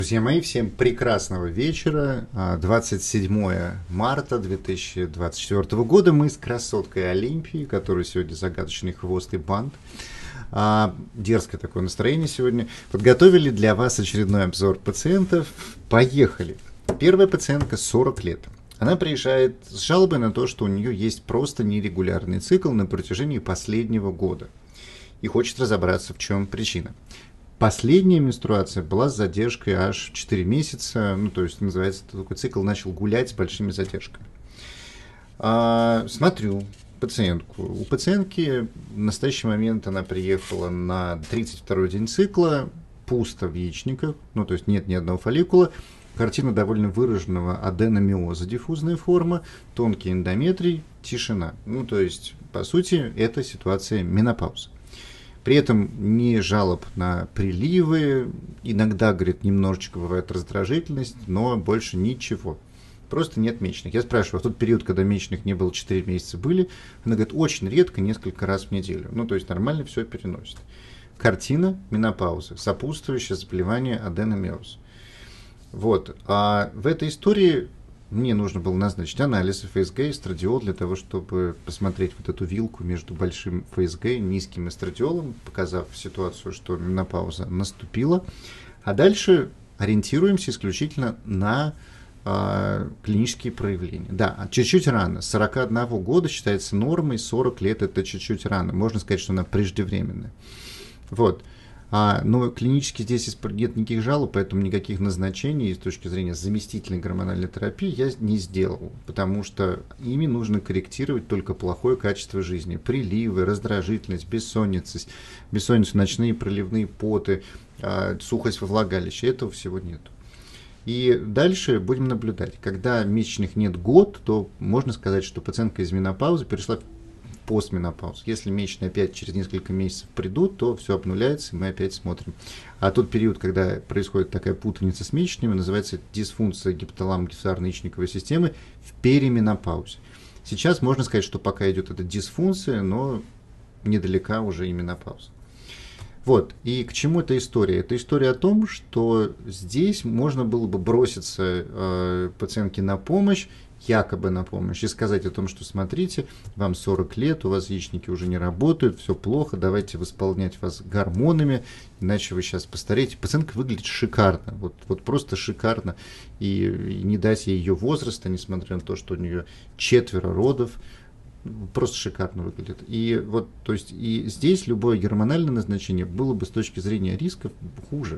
Друзья мои, всем прекрасного вечера. 27 марта 2024 года. Мы с красоткой Олимпией, которая сегодня загадочный хвост и бант. Дерзкое такое настроение сегодня. Подготовили для вас очередной обзор пациентов. Поехали. Первая пациентка 40 лет. Она приезжает с жалобой на то, что у нее есть просто нерегулярный цикл на протяжении последнего года. И хочет разобраться, в чем причина. Последняя менструация была с задержкой аж 4 месяца, то есть, называется, такой цикл начал гулять с большими задержками. Смотрю пациентку. У пациентки в настоящий момент она приехала на 32-й день цикла, пусто в яичниках, то есть нет ни одного фолликула, картина довольно выраженного аденомиоза, диффузная форма, тонкий эндометрий, тишина. То есть, по сути, это ситуация менопаузы. При этом ни жалоб на приливы, иногда, говорит, немножечко бывает раздражительность, но больше ничего. Просто нет месячных. Я спрашиваю, в тот период, когда месячных не было 4 месяца, были? Она говорит, очень редко, несколько раз в неделю. То есть нормально все переносит. Картина менопаузы, сопутствующее заболевание аденомиоз. Вот. А в этой истории мне нужно было назначить анализ ФСГ и эстрадиол для того, чтобы посмотреть вот эту вилку между большим ФСГ и низким эстрадиолом, показав ситуацию, что менопауза наступила. А дальше ориентируемся исключительно на клинические проявления. Да, чуть-чуть рано. С 41 года считается нормой, 40 лет это чуть-чуть рано. Можно сказать, что она преждевременная. Вот. Но клинически здесь нет никаких жалоб, поэтому никаких назначений с точки зрения заместительной гормональной терапии я не сделал, потому что ими нужно корректировать только плохое качество жизни. Приливы, раздражительность, бессонница, ночные проливные поты, сухость во влагалище, этого всего нет. И дальше будем наблюдать. Когда месячных нет год, то можно сказать, что пациентка из менопаузы перешла в постменопаузу. Если месячные опять через несколько месяцев придут, то все обнуляется, и мы опять смотрим. А тот период, когда происходит такая путаница с месячными, называется дисфункция гипоталамо-гипофизарно-яичниковой системы в перименопаузе. Сейчас можно сказать, что пока идет эта дисфункция, но недалека уже и менопауза. Вот, и к чему эта история? Это история о том, что здесь можно было бы броситься пациентке на помощь, якобы на помощь, и сказать о том, что смотрите, вам 40 лет, у вас яичники уже не работают, все плохо, давайте восполнять вас гормонами, иначе вы сейчас постареете. Пациентка выглядит шикарно, вот просто шикарно, и не дать ей ее возраста, несмотря на то, что у нее 4 родов, просто шикарно выглядит. И вот, то есть, и здесь любое гормональное назначение было бы с точки зрения рисков хуже.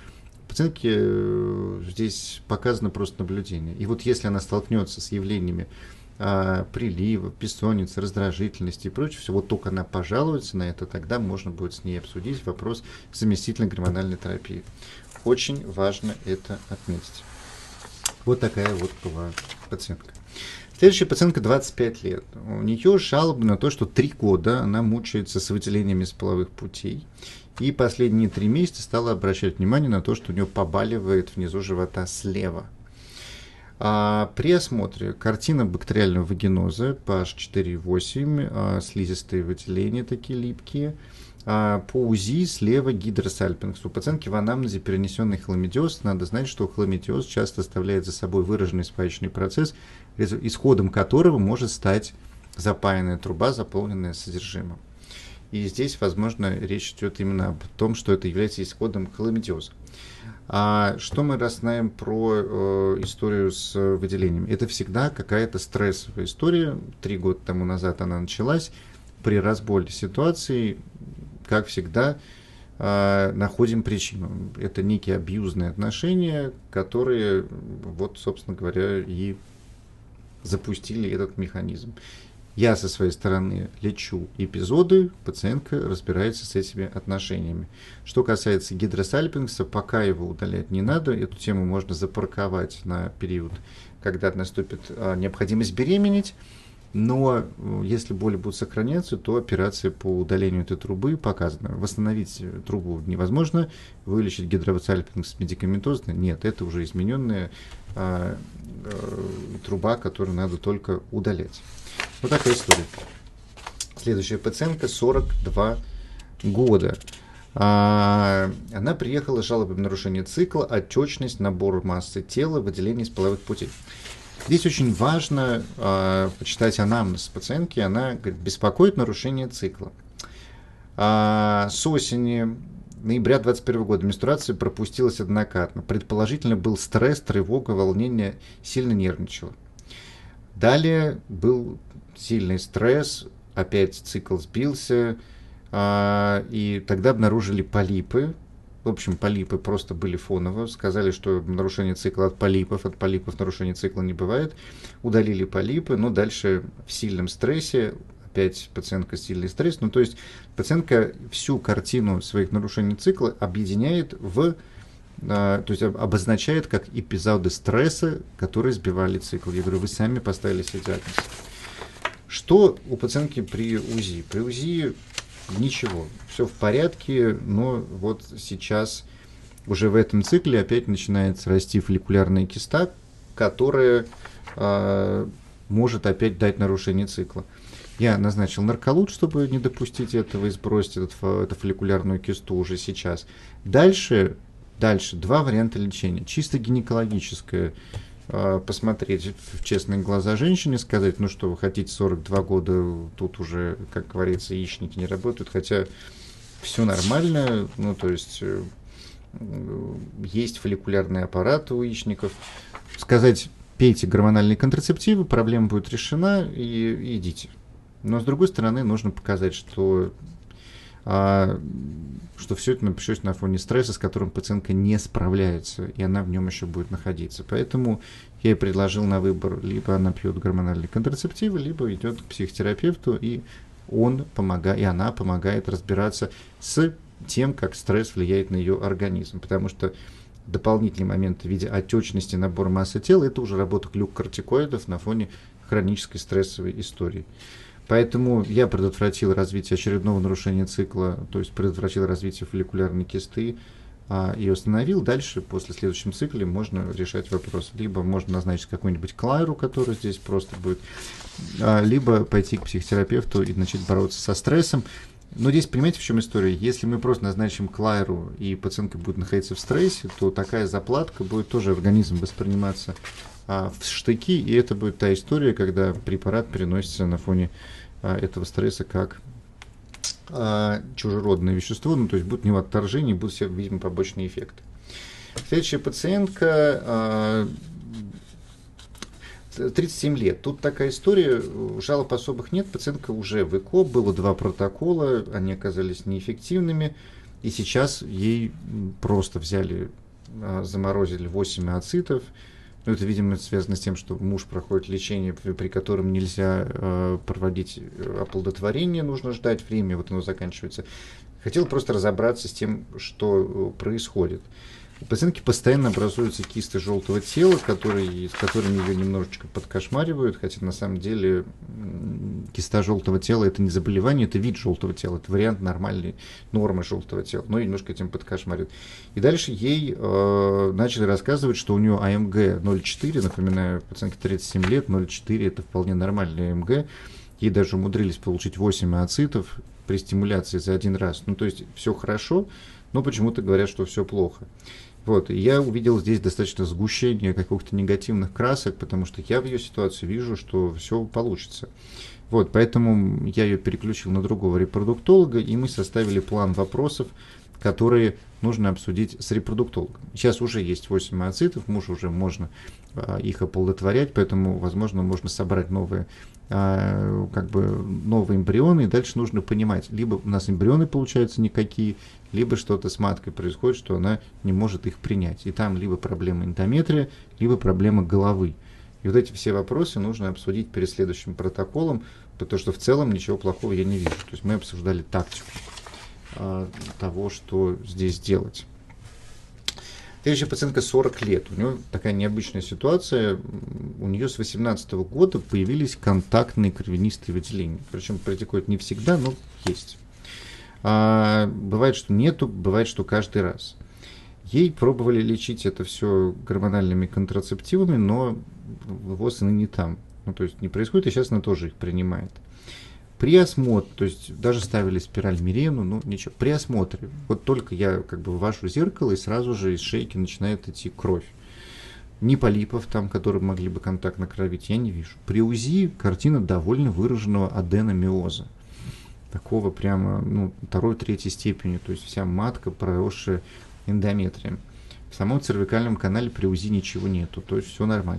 Пациентке здесь показано просто наблюдение. И вот если она столкнется с явлениями прилива, бессонницы, раздражительности и прочее, все, вот только она пожалуется на это, тогда можно будет с ней обсудить вопрос заместительной гормональной терапии. Очень важно это отметить. Вот такая вот была пациентка. Следующая пациентка 25 лет. У нее жалобы на то, что 3 года она мучается с выделениями из половых путей. И последние 3 месяца стала обращать внимание на то, что у нее побаливает внизу живота слева. При осмотре картина бактериального вагиноза pH 4,8, слизистые выделения такие липкие. По УЗИ слева гидросальпингс. У пациентки в анамнезе перенесенный хламидиоз. Надо знать, что хламидиоз часто оставляет за собой выраженный спаечный процесс, исходом которого может стать запаянная труба, заполненная содержимым. И здесь, возможно, речь идет именно об том, что это является исходом хламидиоза. А что мы знаем про историю с выделениями? Это всегда какая-то стрессовая история. 3 года тому назад она началась. При разборе ситуации, как всегда, находим причину. Это некие абьюзные отношения, которые, вот, собственно говоря, и запустили этот механизм. Я со своей стороны лечу эпизоды, пациентка разбирается с этими отношениями. Что касается гидросальпингса, пока его удалять не надо, эту тему можно запарковать на период, когда наступит необходимость беременеть. Но если боли будут сохраняться, то операция по удалению этой трубы показана. Восстановить трубу невозможно, вылечить гидросальпингс медикаментозно нет, это уже измененная труба, которую надо только удалять. Вот такая история. Следующая пациентка, 42 года. Она приехала с жалобой на нарушение цикла, отечность, набор массы тела, выделение из половых путей. Здесь очень важно почитать анамнез пациентки. Она говорит, беспокоит нарушение цикла. С осени ноября 2021 года менструация пропустилась однократно. Предположительно был стресс, тревога, волнение, сильно нервничала. Далее был сильный стресс, опять цикл сбился, и тогда обнаружили полипы. В общем, полипы просто были фоново. Сказали, что нарушение цикла от полипов нарушение цикла не бывает. Удалили полипы, но дальше в сильном стрессе, опять пациентка сильный стресс. Ну, то есть пациентка всю картину своих нарушений цикла объединяет то есть обозначает как эпизоды стресса, которые сбивали цикл. Я говорю, вы сами поставили себе диагноз. Что у пациентки при УЗИ? При УЗИ ничего, все в порядке, но вот сейчас уже в этом цикле опять начинается расти фолликулярная киста, которая может опять дать нарушение цикла. Я назначил нарколуд, чтобы не допустить этого и сбросить эту фолликулярную кисту уже сейчас. Дальше два варианта лечения. Чисто гинекологическое. Посмотреть в честные глаза женщине, сказать, ну что, вы хотите 42 года, тут уже, как говорится, яичники не работают, хотя все нормально, ну то есть есть фолликулярный аппарат у яичников. Сказать, пейте гормональные контрацептивы, проблема будет решена и идите. Но с другой стороны, нужно показать, что все это напишется на фоне стресса, с которым пациентка не справляется, и она в нем еще будет находиться. Поэтому я ей предложил на выбор, либо она пьет гормональные контрацептивы, либо идет к психотерапевту, и она помогает разбираться с тем, как стресс влияет на ее организм. Потому что дополнительный момент в виде отечности, набора массы тела, это уже работа глюкокортикоидов на фоне хронической стрессовой истории. Поэтому я предотвратил развитие очередного нарушения цикла, то есть предотвратил развитие фолликулярной кисты и остановил. Дальше, после следующем цикле, можно решать вопрос. Либо можно назначить какую-нибудь клайру, которая здесь просто будет, либо пойти к психотерапевту и начать бороться со стрессом. Но здесь, понимаете, в чем история? Если мы просто назначим клайру, и пациентка будет находиться в стрессе, то такая заплатка будет тоже организм восприниматься в штыки, и это будет та история, когда препарат переносится на фоне этого стресса как чужеродное вещество, ну то есть будут у него отторжения, будут все, видимо, побочные эффекты. Следующая пациентка 37 лет. Тут такая история, жалоб особых нет, пациентка уже в ЭКО, было 2 протокола, они оказались неэффективными, и сейчас ей просто взяли, заморозили 8 ооцитов. Ну, это, видимо, связано с тем, что муж проходит лечение, при котором нельзя проводить оплодотворение, нужно ждать время, вот оно заканчивается. Хотел просто разобраться с тем, что происходит. У пациентки постоянно образуются кисты желтого тела, с которыми ее немножечко подкошмаривают, хотя на самом деле киста желтого тела – это не заболевание, это вид желтого тела, это вариант нормальной нормы желтого тела, но немножко этим подкошмаривают. И дальше ей начали рассказывать, что у нее АМГ 0,4, напоминаю, пациентке 37 лет, 0,4 – это вполне нормальный АМГ, ей даже умудрились получить 8 ооцитов при стимуляции за один раз. Ну, то есть все хорошо, но почему-то говорят, что все плохо. Вот, и я увидел здесь достаточно сгущение каких-то негативных красок, потому что я в ее ситуации вижу, что все получится. Вот, поэтому я ее переключил на другого репродуктолога, и мы составили план вопросов, которые нужно обсудить с репродуктологом. Сейчас уже есть 8 ооцитов, мужу уже можно их оплодотворять, поэтому, возможно, можно собрать новые эмбрионы, и дальше нужно понимать, либо у нас эмбрионы получаются никакие, либо что-то с маткой происходит, что она не может их принять. И там либо проблема эндометрия, либо проблема головы. И вот эти все вопросы нужно обсудить перед следующим протоколом, потому что в целом ничего плохого я не вижу. То есть мы обсуждали тактику того, что здесь делать. Следующая пациентка 40 лет. У нее такая необычная ситуация. У нее с 18 года появились контактные кровянистые выделения. Причем происходит не всегда, но есть. Бывает, что нету, бывает, что каждый раз. Ей пробовали лечить это все гормональными контрацептивами, но ВОЗ она не там. Ну, то есть не происходит, и сейчас она тоже их принимает. При осмотре, то есть даже ставили спираль Мирену, ну ничего, при осмотре, вот только я как бы ввожу зеркало, и сразу же из шейки начинает идти кровь. Ни полипов там, которые могли бы контактно кровить, я не вижу. При УЗИ картина довольно выраженного аденомиоза. Такого прямо, ну, второй-третьей степени, то есть вся матка проросшая эндометрием. В самом цервикальном канале при УЗИ ничего нету, то есть все нормально.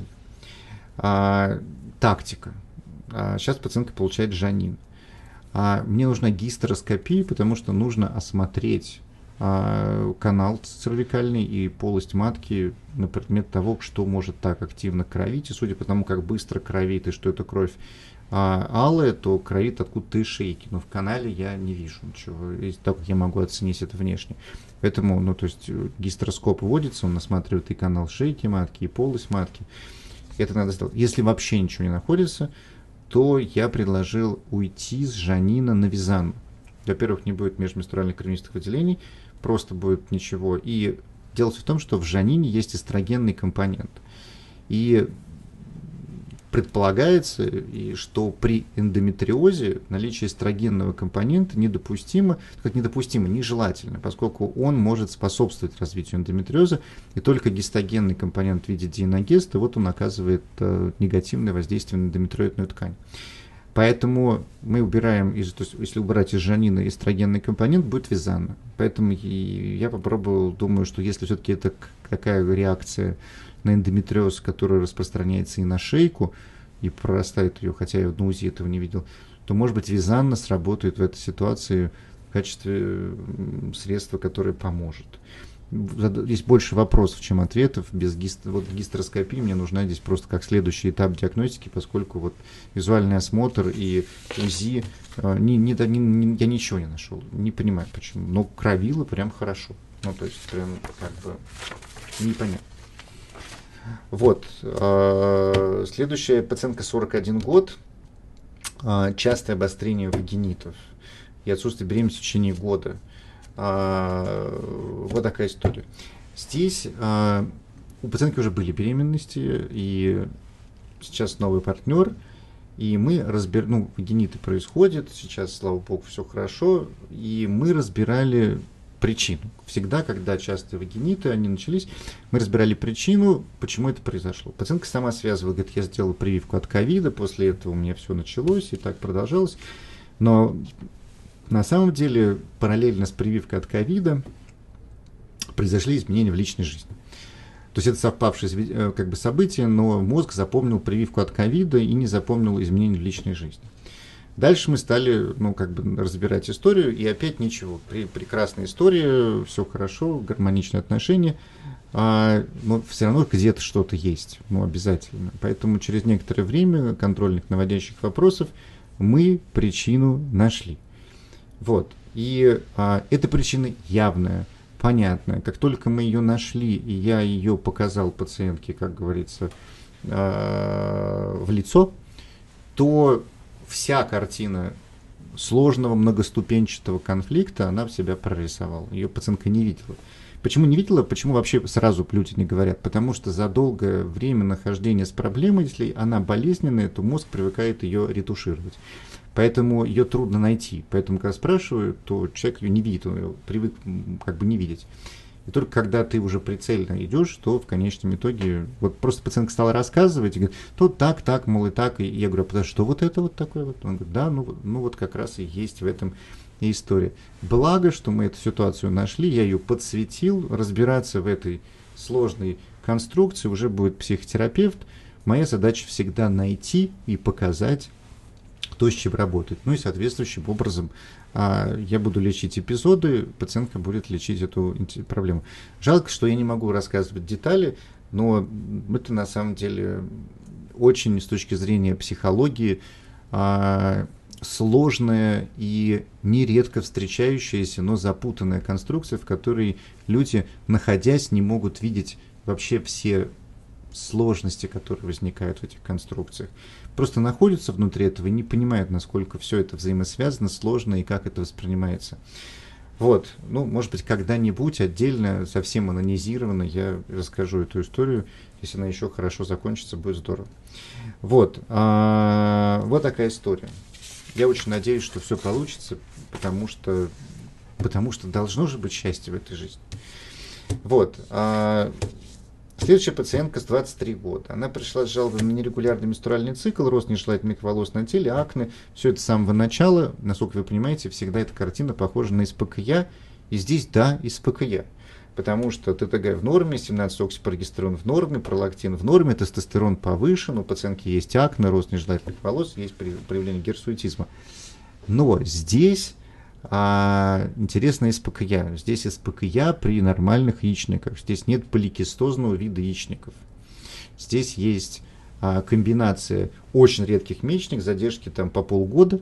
Тактика. Сейчас пациентка получает Жанин. Мне нужна гистероскопия, потому что нужно осмотреть канал цервикальный и полость матки на предмет того, что может так активно кровить. И судя по тому, как быстро кровит и что это кровь алая, то кровит откуда-то из шейки. Но в канале я не вижу ничего, и так как я могу оценить это внешне. Поэтому, ну, то есть гистероскоп вводится, он осматривает и канал шейки матки, и полость матки. Это надо сделать. Если вообще ничего не находится, то я предложил уйти с Жанина на Визанну. Во-первых, не будет межменструальных кровянистых выделений, просто будет ничего. И дело в том, что в Жанине есть эстрогенный компонент. И предполагается, что при эндометриозе наличие эстрогенного компонента недопустимо, нежелательно, поскольку он может способствовать развитию эндометриоза, и только гистогенный компонент в виде диэногеста, вот он оказывает негативное воздействие на эндометриоидную ткань. Поэтому мы убираем, то есть если убрать из Жанина эстрогенный компонент, будет Визанна. Поэтому я попробовал, думаю, что если все-таки это такая реакция на эндометриоз, которая распространяется и на шейку, и прорастает ее, хотя я на УЗИ этого не видел, то, может быть, Визанна сработает в этой ситуации в качестве средства, которое поможет. Здесь больше вопросов, чем ответов. Без гистероскопии мне нужна здесь просто как следующий этап диагностики, поскольку вот визуальный осмотр и УЗИ, я ничего не нашел, не понимаю почему, но кровило прям хорошо, ну то есть прям как бы непонятно. Вот, следующая пациентка 41 год, частое обострение вагинитов и отсутствие беременности в течение года. Вот такая история. Здесь у пациентки уже были беременности, и сейчас новый партнер, и мы разбираем, вагиниты происходят, сейчас, слава богу, все хорошо, и мы разбирали причину. Всегда, когда частые вагиниты, они начались, мы разбирали причину, почему это произошло. Пациентка сама связывала, говорит, я сделала прививку от ковида, после этого у меня все началось, и так продолжалось, но на самом деле, параллельно с прививкой от ковида произошли изменения в личной жизни. То есть это совпавшие как бы события, но мозг запомнил прививку от ковида и не запомнил изменений в личной жизни. Дальше мы стали разбирать историю, и опять ничего. Прекрасная история, все хорошо, гармоничные отношения, но все равно где-то что-то есть, обязательно. Поэтому через некоторое время контрольных наводящих вопросов мы причину нашли. Вот. И эта причина явная, понятная. Как только мы ее нашли, и я ее показал пациентке, как говорится, в лицо, то вся картина сложного многоступенчатого конфликта она в себя прорисовала. Ее пациентка не видела. Почему не видела? Почему вообще сразу люди не говорят? Потому что за долгое время нахождения с проблемой, если она болезненная, то мозг привыкает ее ретушировать. Поэтому ее трудно найти. Поэтому, когда спрашивают, то человек ее не видит, он ее привык как бы не видеть. И только когда ты уже прицельно идешь, то в конечном итоге, вот просто пациентка стала рассказывать, и говорит, то так, мол, и так. И я говорю, а что вот это вот такое? Вот? Он говорит, да, ну вот как раз и есть в этом и история. Благо, что мы эту ситуацию нашли, я ее подсветил, разбираться в этой сложной конструкции уже будет психотерапевт. Моя задача всегда найти и показать, кто с чем работает. Ну и соответствующим образом я буду лечить эпизоды, пациентка будет лечить эту проблему. Жалко, что я не могу рассказывать детали, но это на самом деле очень с точки зрения психологии сложная и нередко встречающаяся, но запутанная конструкция, в которой люди, находясь, не могут видеть вообще все сложности, которые возникают в этих конструкциях. Просто находятся внутри этого и не понимают, насколько все это взаимосвязано, сложно и как это воспринимается. Вот, может быть, когда-нибудь отдельно, совсем анонизированно я расскажу эту историю. Если она еще хорошо закончится, будет здорово. Вот, вот такая история. я очень надеюсь, что все получится, потому что должно же быть счастье в этой жизни. Вот. Следующая пациентка с 23 года. Она пришла с жалобами на нерегулярный менструальный цикл, рост нежелательных волос на теле, акне. Все это с самого начала. Насколько вы понимаете, всегда эта картина похожа на СПКЯ. И здесь, да, СПКЯ. Потому что ТТГ в норме, 17-оксипрогестерон в норме, пролактин в норме, тестостерон повышен, у пациентки есть акне, рост нежелательных волос, есть проявление гирсуитизма. Но здесь интересно СПКЯ. Здесь СПКЯ при нормальных яичниках. Здесь нет поликистозного вида яичников. Здесь есть комбинация очень редких яичник, задержки там по полгода,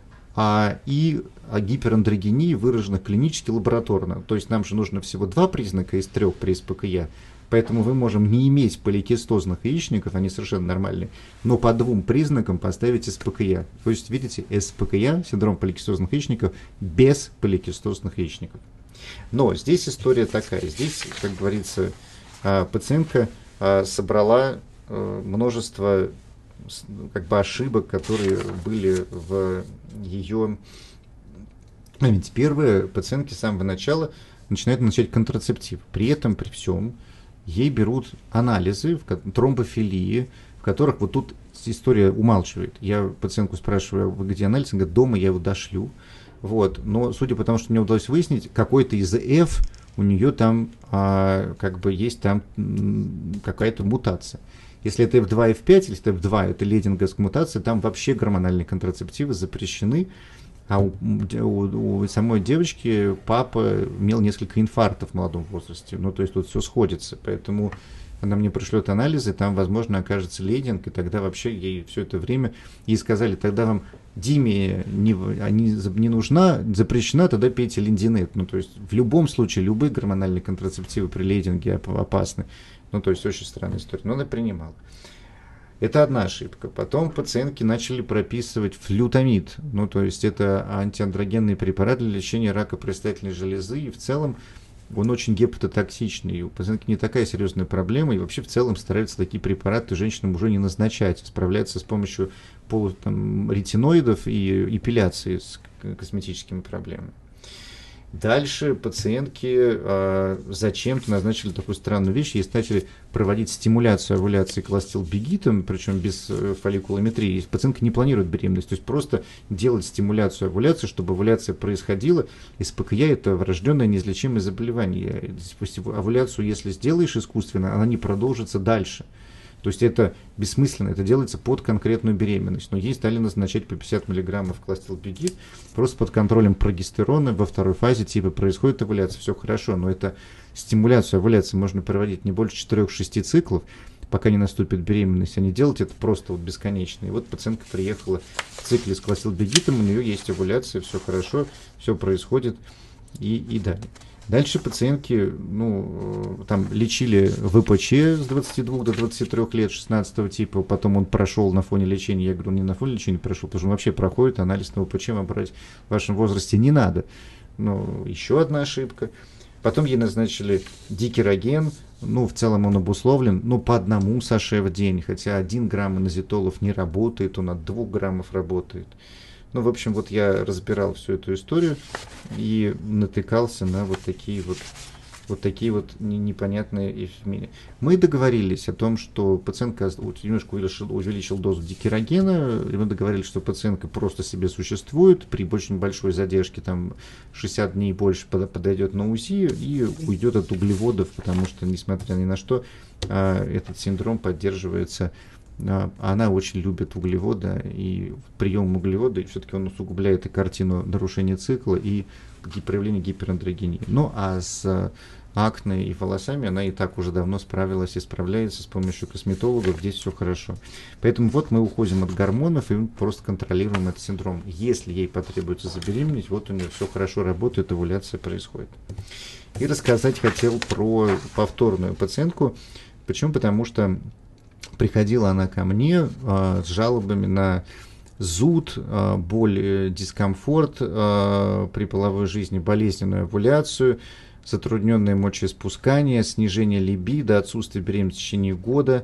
и гиперандрогении выражена клинически лабораторно. То есть нам же нужно всего 2 признака из 3 при СПКЯ. Поэтому мы можем не иметь поликистозных яичников, они совершенно нормальные, но по 2 признакам поставить СПКЯ. То есть, видите, СПКЯ, синдром поликистозных яичников, без поликистозных яичников. Но здесь история такая. Здесь, как говорится, пациентка собрала множество ошибок, которые были в ее... Ведь первые пациентки с самого начала начинают начать контрацептив. При этом, при всем, ей берут анализы, тромбофилии, в которых вот тут история умалчивает. Я пациентку спрашиваю, вы где анализ? Она говорит, дома я его дошлю. Вот. Но судя по тому, что мне удалось выяснить, какой-то из F у нее там есть там какая-то мутация. Если это F2, F5, если это F2, это лейдинговская мутация, там вообще гормональные контрацептивы запрещены. А у самой девочки папа имел несколько инфарктов в молодом возрасте. Ну, то есть тут все сходится. Поэтому она мне пришлет анализы, там, возможно, окажется лейдинг, и тогда вообще ей все это время... Ей сказали, тогда вам Диме не нужна, запрещена, тогда пейте линдинет. Ну, то есть в любом случае, любые гормональные контрацептивы при лейдинге опасны. Ну, то есть очень странная история. Но она принимала. Это одна ошибка. Потом пациентки начали прописывать флютамид. Ну, то есть это антиандрогенный препарат для лечения рака предстательной железы. И в целом он очень гепатотоксичный. И у пациентки не такая серьезная проблема. И вообще в целом стараются такие препараты женщинам уже не назначать. Справляться с помощью ретиноидов и эпиляции с косметическими проблемами. Дальше пациентки зачем-то назначили такую странную вещь, ей начали проводить стимуляцию овуляции кластилбегитом, причем без фолликулометрии. Пациентка не планирует беременность, то есть просто делать стимуляцию овуляции, чтобы овуляция происходила. СПКЯ – это врожденное неизлечимое заболевание. Овуляцию, если сделаешь искусственно, она не продолжится дальше. То есть это бессмысленно, это делается под конкретную беременность. Но ей стали назначать по 50 мг кластилбегит, просто под контролем прогестерона. Во второй фазе типа происходит овуляция, все хорошо, но это стимуляцию овуляции можно проводить не больше 4-6 циклов, пока не наступит беременность, а не делать это просто бесконечно. И вот пациентка приехала в цикле с кластилбегитом, у нее есть овуляция, все хорошо, все происходит и далее. Дальше пациентки, там лечили ВПЧ с 22 до 23 лет 16 типа, потом он прошел на фоне лечения, я говорю, не на фоне лечения прошел, потому что он вообще проходит, анализ на ВПЧ вам брать в вашем возрасте не надо. Еще одна ошибка. Потом ей назначили дикероген, в целом он обусловлен, по 1 саше в день, хотя 1 грамм инозитолов не работает, он от 2 граммов работает. В общем, я разбирал всю эту историю и натыкался на вот такие непонятные эфемерии. Мы договорились о том, что пациентка немножко увеличил дозу дикерогена, и мы договорились, что пациентка просто себе существует, при очень большой задержке, там 60 дней больше подойдет на УЗИ и уйдет от углеводов, потому что, несмотря ни на что, этот синдром поддерживается. Она очень любит углеводы и прием углевода, и все-таки он усугубляет и картину нарушения цикла, и проявление гиперандрогении. А с акне и волосами она и так уже давно справилась и справляется с помощью косметологов, здесь все хорошо. Поэтому мы уходим от гормонов и просто контролируем этот синдром. Если ей потребуется забеременеть, у нее все хорошо работает, овуляция происходит. И рассказать хотел про повторную пациентку. Почему? Потому что приходила она ко мне с жалобами на зуд, боль, дискомфорт при половой жизни, болезненную овуляцию, затрудненное мочеиспускание, снижение либидо, отсутствие беременности в течение года,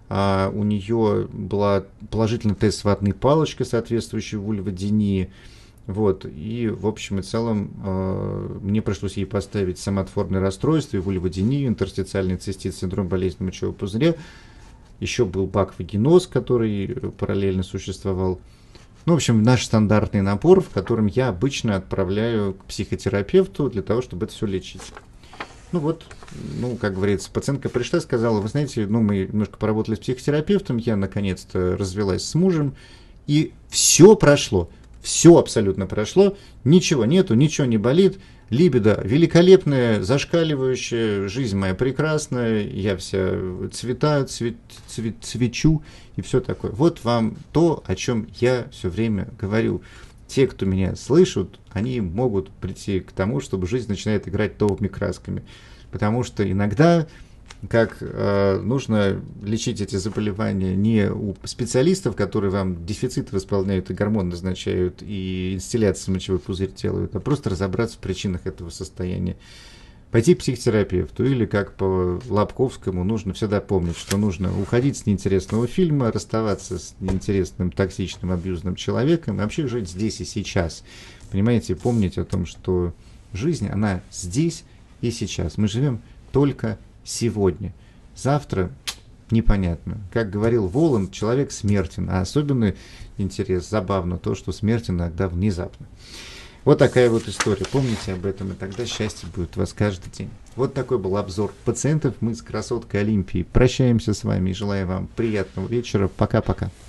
у нее была положительный тест с ватной палочкой, соответствующей вульводинии. Вот, и в общем и целом мне пришлось ей поставить соматоформное расстройство, и вульводинию, интерстициальный цистит, синдром болезни мочевого пузыря. Еще был баквагеноз, который параллельно существовал. Ну, в общем, наш стандартный набор, в котором я обычно отправляю к психотерапевту для того, чтобы это все лечить. Ну вот, как говорится, пациентка пришла и сказала: вы знаете, мы немножко поработали с психотерапевтом, я наконец-то развелась с мужем, и все прошло. Все абсолютно прошло, ничего нету, ничего не болит, либидо великолепная, зашкаливающая, жизнь моя прекрасная, я вся цветаю, цвечу и все такое. Вот вам то, о чем я все время говорю. Те, кто меня слышат, они могут прийти к тому, чтобы жизнь начинает играть новыми красками. Потому что иногда нужно лечить эти заболевания не у специалистов, которые вам дефицит восполняют и гормон назначают, и инстилляцию мочевой пузырь делают, а просто разобраться в причинах этого состояния. Пойти к психотерапевту или, как по Лобковскому, нужно всегда помнить, что нужно уходить с неинтересного фильма, расставаться с неинтересным, токсичным, абьюзным человеком и вообще жить здесь и сейчас. Понимаете, помнить о том, что жизнь, она здесь и сейчас. Мы живем только сегодня. Завтра непонятно. Как говорил Воланд, человек смертен. А особенно забавно то, что смерть иногда внезапно. Вот такая вот история. Помните об этом, и тогда счастье будет у вас каждый день. Вот такой был обзор пациентов. Мы с красоткой Олимпией прощаемся с вами и желаем вам приятного вечера. Пока-пока.